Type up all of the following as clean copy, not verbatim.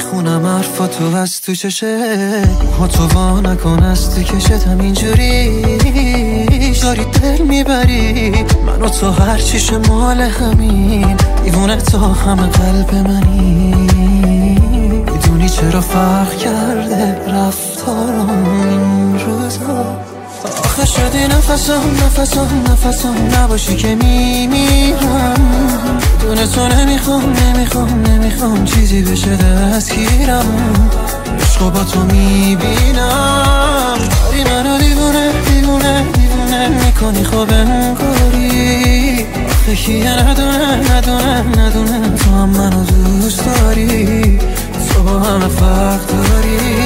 میخونم حرفاتو از تو چشه ها تو وا نکن از تو کشتم اینجوری داری دل میبری من و تو هر چیش مال همین دیوونه تا همه قلب منی میدونی چرا فرق کرده رفتارم این روزا آخه شدی نفسم نباشی که میمیرم دونه تو نمیخوام چیزی بشه دستگیرم عشقو با تو میبینم داری منو دیوونه میکنی خوب انگاری آخه کیه ندونه تو هم منو دوست داری تو با همه فرق داری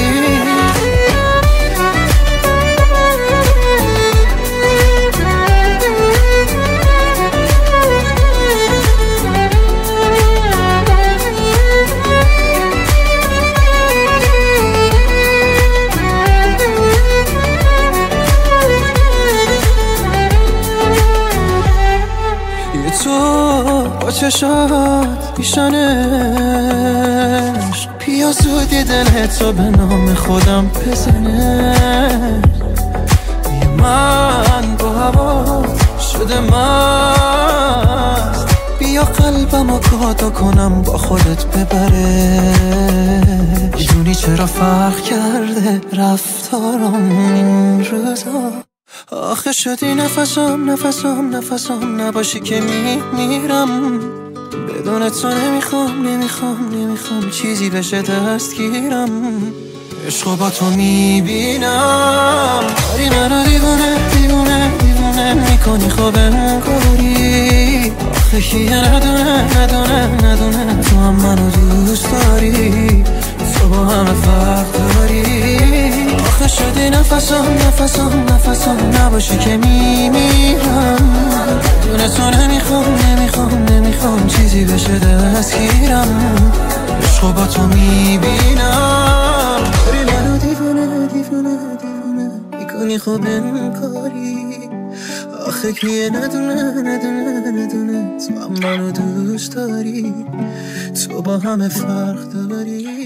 با چشات پیشانش بیا زودی دلتو به نام خودم بزنه من با هوا شده مست بیا قلبمو گادا کنم با خودت ببره میدونی چرا فرق کرده رفتارم این روزا آخه شدی نفسم نباشی که میمیرم بدون تو نمیخوام چیزی بشه دستگیرم عشقو با تو میبینم داری منو دیوونه میکنی خوب انگاری آخه کیه ندونه تو هم منو دوست داری تو با همه فرق داری آخه شدی نفسم نباشی که میمیرم دونه تو نمیخوام چیزی بشه دستگیرم عشقو با تو میبینم داری منو دیوونه میکنی خوب انگاری آخه کیه ندونه تو هم منو دوست داری تو با همه فرق داری